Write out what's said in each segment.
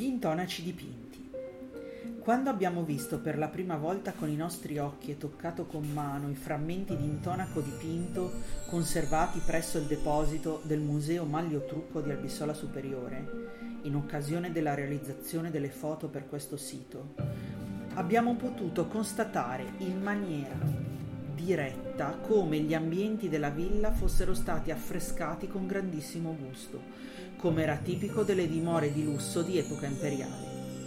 Gli intonaci dipinti. Quando abbiamo visto per la prima volta con i nostri occhi e toccato con mano i frammenti di intonaco dipinto conservati presso il deposito del Museo Manlio Trucco di Albissola Superiore, in occasione della realizzazione delle foto per questo sito, abbiamo potuto constatare in maniera diretta come gli ambienti della villa fossero stati affrescati con grandissimo gusto, come era tipico delle dimore di lusso di epoca imperiale.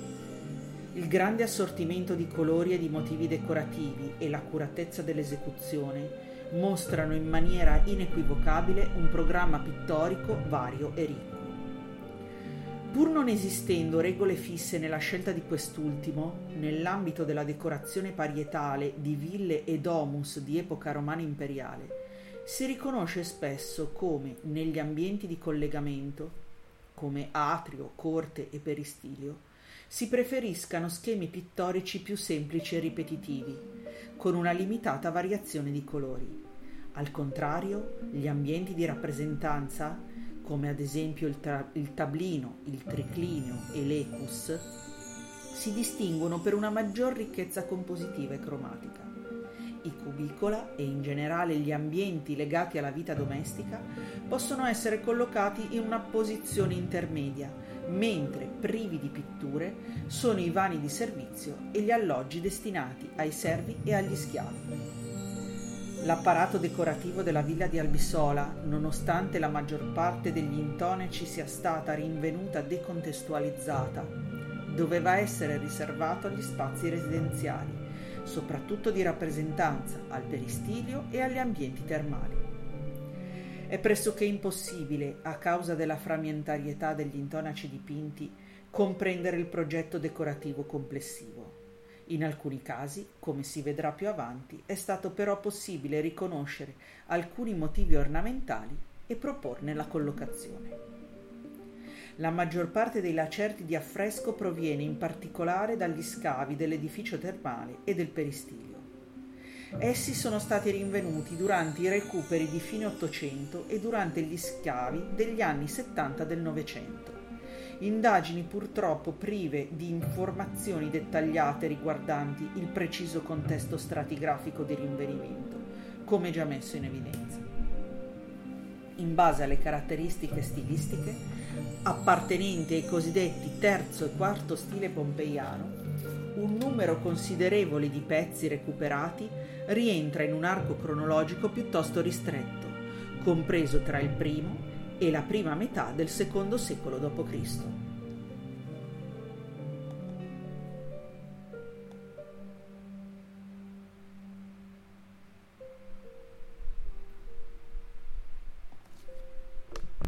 Il grande assortimento di colori e di motivi decorativi e l'accuratezza dell'esecuzione mostrano in maniera inequivocabile un programma pittorico vario e ricco. Pur non esistendo regole fisse nella scelta di quest'ultimo, nell'ambito della decorazione parietale di ville e domus di epoca romana imperiale, si riconosce spesso come negli ambienti di collegamento, come atrio, corte e peristilio, si preferiscano schemi pittorici più semplici e ripetitivi, con una limitata variazione di colori. Al contrario, gli ambienti di rappresentanza, come ad esempio il tablino, il triclinio e l'ecus, si distinguono per una maggior ricchezza compositiva e cromatica. I cubicola e in generale gli ambienti legati alla vita domestica possono essere collocati in una posizione intermedia, mentre privi di pitture sono i vani di servizio e gli alloggi destinati ai servi e agli schiavi. L'apparato decorativo della villa di Albissola, nonostante la maggior parte degli intonaci sia stata rinvenuta decontestualizzata, doveva essere riservato agli spazi residenziali, soprattutto di rappresentanza, al peristilio e agli ambienti termali. È pressoché impossibile, a causa della frammentarietà degli intonaci dipinti, comprendere il progetto decorativo complessivo. In alcuni casi, come si vedrà più avanti, è stato però possibile riconoscere alcuni motivi ornamentali e proporne la collocazione. La maggior parte dei lacerti di affresco proviene in particolare dagli scavi dell'edificio termale e del peristilio. Essi sono stati rinvenuti durante i recuperi di fine Ottocento e durante gli scavi degli anni 70 del Novecento. Indagini purtroppo prive di informazioni dettagliate riguardanti il preciso contesto stratigrafico di rinvenimento, come già messo in evidenza. In base alle caratteristiche stilistiche appartenenti ai cosiddetti terzo e quarto stile pompeiano, un numero considerevole di pezzi recuperati rientra in un arco cronologico piuttosto ristretto, compreso tra il primo e la prima metà del secondo secolo d.C.